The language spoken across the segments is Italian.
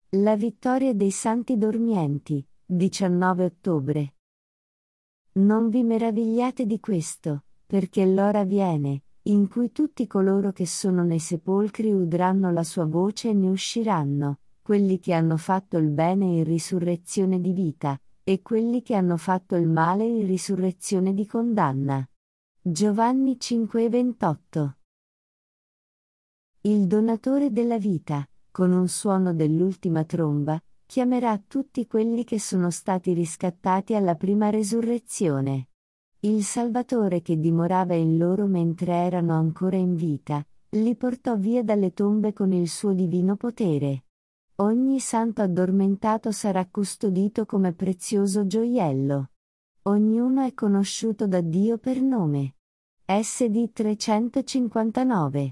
La vittoria dei santi dormienti, 19 ottobre. Non vi meravigliate di questo, perché l'ora viene, in cui tutti coloro che sono nei sepolcri udranno la sua voce e ne usciranno, quelli che hanno fatto il bene in risurrezione di vita, e quelli che hanno fatto il male in risurrezione di condanna. Giovanni 5:28. Il donatore della vita, con un suono dell'ultima tromba, chiamerà tutti quelli che sono stati riscattati alla prima resurrezione. Il Salvatore che dimorava in loro mentre erano ancora in vita, li portò via dalle tombe con il suo divino potere. Ogni santo addormentato sarà custodito come prezioso gioiello. Ognuno è conosciuto da Dio per nome. SD 359.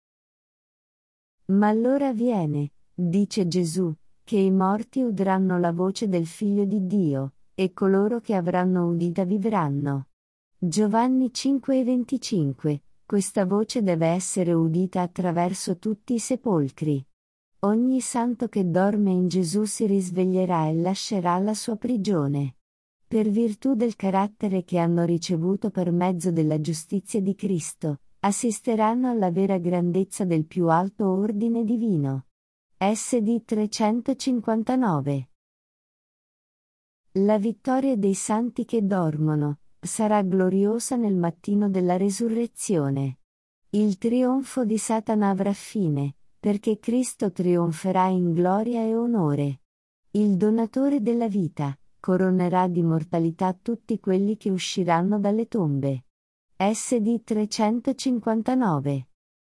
Ma l'ora viene, dice Gesù, che i morti udranno la voce del Figlio di Dio, e coloro che avranno udita vivranno. Giovanni 5:25. Questa voce deve essere udita attraverso tutti i sepolcri. Ogni santo che dorme in Gesù si risveglierà e lascerà la sua prigione. Per virtù del carattere che hanno ricevuto per mezzo della giustizia di Cristo, assisteranno alla vera grandezza del più alto ordine divino. SD 359. La vittoria dei santi che dormono sarà gloriosa nel mattino della resurrezione. Il trionfo di Satana avrà fine, perché Cristo trionferà in gloria e onore. Il donatore della vita coronerà di immortalità tutti quelli che usciranno dalle tombe. SD 359.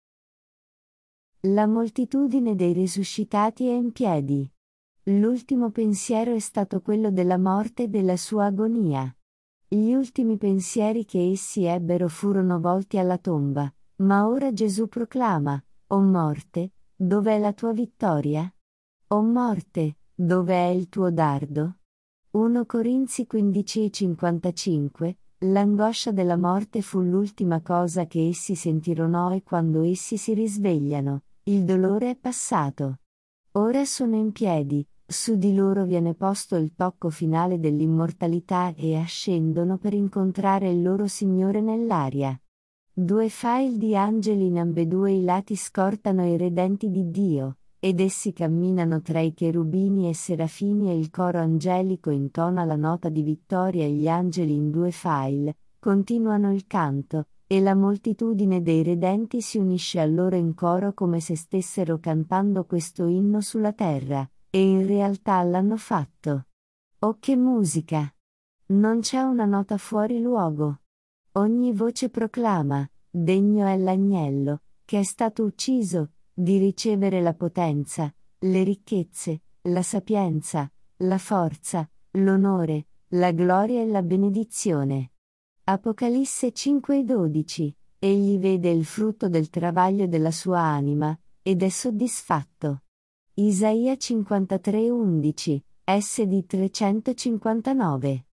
La moltitudine dei risuscitati è in piedi. L'ultimo pensiero è stato quello della morte e della sua agonia. Gli ultimi pensieri che essi ebbero furono volti alla tomba, ma ora Gesù proclama: O morte, dov'è la tua vittoria? O morte, dove è il tuo dardo? 1 Corinzi 15:55. L'angoscia della morte fu l'ultima cosa che essi sentirono e quando essi si risvegliano, il dolore è passato. Ora sono in piedi, su di loro viene posto il tocco finale dell'immortalità e ascendono per incontrare il loro Signore nell'aria. 2 file di angeli in ambedue i lati scortano i redenti di Dio, ed essi camminano tra i cherubini e serafini e il coro angelico intona la nota di vittoria e gli angeli in 2 file continuano il canto, e la moltitudine dei redenti si unisce a loro in coro come se stessero cantando questo inno sulla terra, e in realtà l'hanno fatto. Oh che musica! Non c'è una nota fuori luogo. Ogni voce proclama: degno è l'agnello, che è stato ucciso, di ricevere la potenza, le ricchezze, la sapienza, la forza, l'onore, la gloria e la benedizione. Apocalisse 5:12. Egli vede il frutto del travaglio della sua anima, ed è soddisfatto. Isaia 53:11, SD 359.